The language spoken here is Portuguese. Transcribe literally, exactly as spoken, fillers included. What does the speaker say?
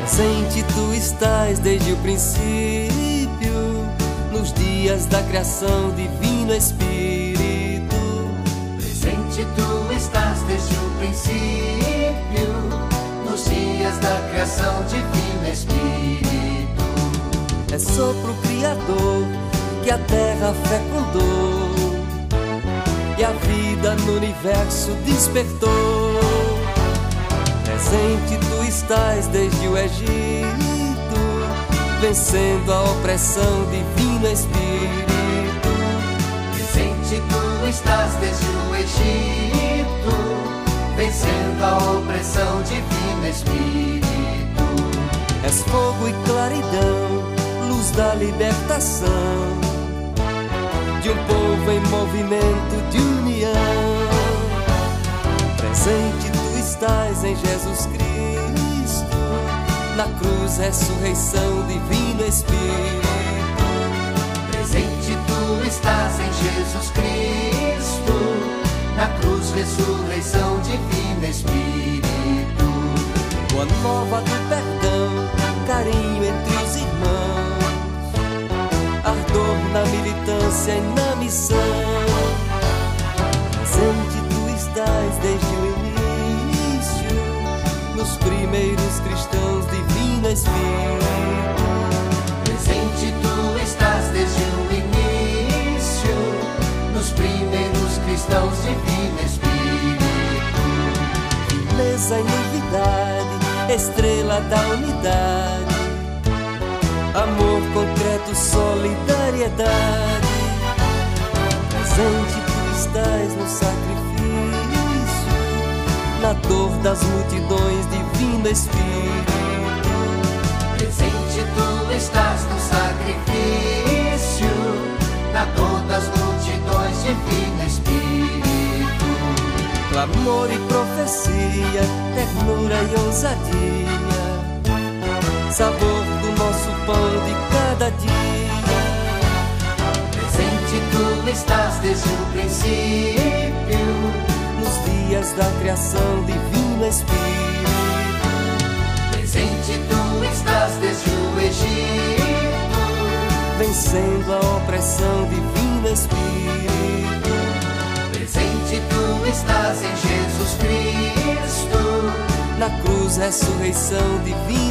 Presente tu estás desde o princípio, nos dias da criação, Divino Espírito. Presente tu estás desde o princípio, nos dias da criação, Divino Espírito. É sopro criador que a terra fecundou e a vida no universo despertou. Presente tu estás desde o Egito, vencendo a opressão, Divino Espírito. Presente tu estás desde o Egito, vencendo a opressão, Divino Espírito. És fogo e claridão, luz da libertação, de um povo em movimento de união. Presente tu estás em Jesus Cristo, na cruz, ressurreição, Divino Espírito. Presente tu estás em Jesus Cristo, na cruz, ressurreição, Divino Espírito. Boa nova do perdão, carinho entre os irmãos, ardor na militância e na missão. Presente tu estás desde o início, nos primeiros cristãos, Divino Espírito. Presente tu estás desde o início, nos primeiros cristãos, Divino Espírito. Beleza e novidade, estrela da unidade, amor concreto, solidariedade. Presente tu estás no sacrifício, na dor das multidões, Divino Espírito. Presente tu estás no sacrifício, na dor das multidões, Divino Espírito. Clamor e profecia, ternura e ousadia, sabor do nosso pão de cada dia. Presente tu estás desde o princípio, nos dias da criação, Divino Espírito. Presente tu estás desde o Egito, vencendo a opressão, Divino Espírito. Presente tu estás em Jesus Cristo, na cruz, ressurreição, Divino